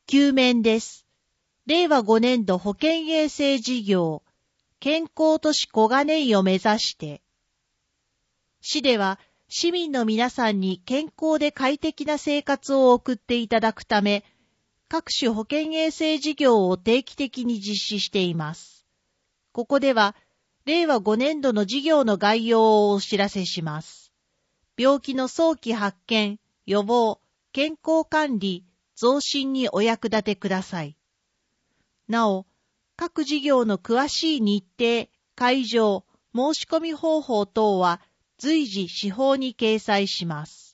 9面です。令和5年度保健衛生事業、健康都市小金井を目指して、市では市民の皆さんに健康で快適な生活を送っていただくため、各種保健衛生事業を定期的に実施しています。ここでは、令和5年度の事業の概要をお知らせします。病気の早期発見、予防、健康管理、増進にお役立てください。なお、各事業の詳しい日程、会場、申し込み方法等は随時市報に掲載します。